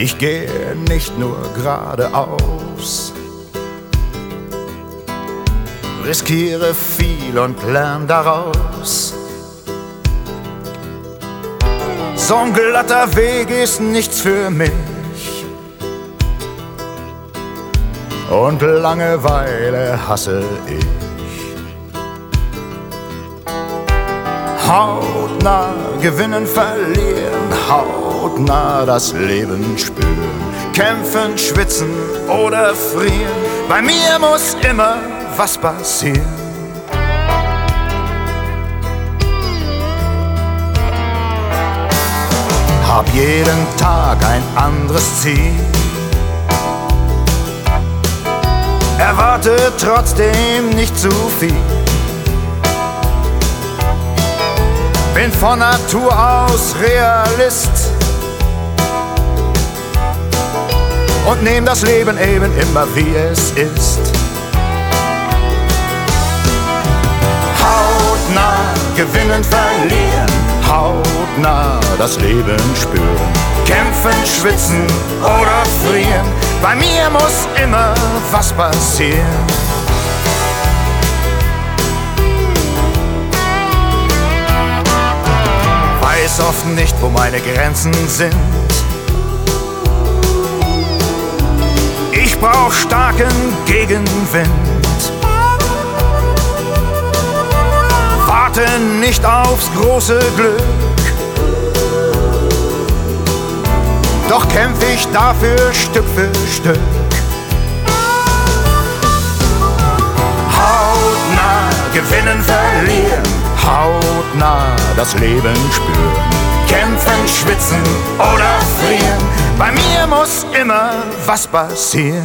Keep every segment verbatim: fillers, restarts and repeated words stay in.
Ich gehe nicht nur geradeaus, riskiere viel und lern daraus. So ein glatter Weg ist nichts für mich und Langeweile hasse ich. Hautnah gewinnen, verlieren, hautnah das Leben spüren, kämpfen, schwitzen oder frieren. Bei mir muss immer was passieren. Hab jeden Tag ein anderes Ziel, erwarte trotzdem nicht zu viel. Bin von Natur aus Realist und nehm das Leben eben immer wie es ist. Hautnah gewinnen, verlieren, hautnah das Leben spüren, kämpfen, schwitzen oder frieren. Bei mir muss immer was passieren. Weiß oft nicht, wo meine Grenzen sind. Ich brauch starken Gegenwind. Warte nicht aufs große Glück, doch kämpf ich dafür Stück für Stück. Hautnah gewinnen, verlieren, hautnah das Leben spüren, kämpfen, schwitzen oder frieren. Bei mir muss immer was passieren.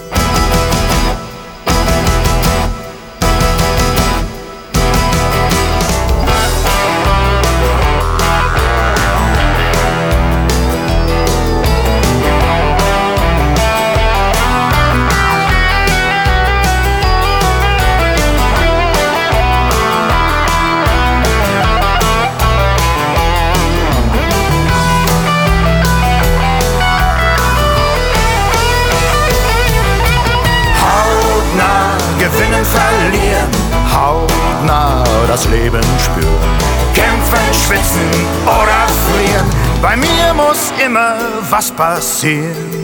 Gewinnen, verlieren, hautnah das Leben spüren, kämpfen, schwitzen oder frieren. Bei mir muss immer was passieren.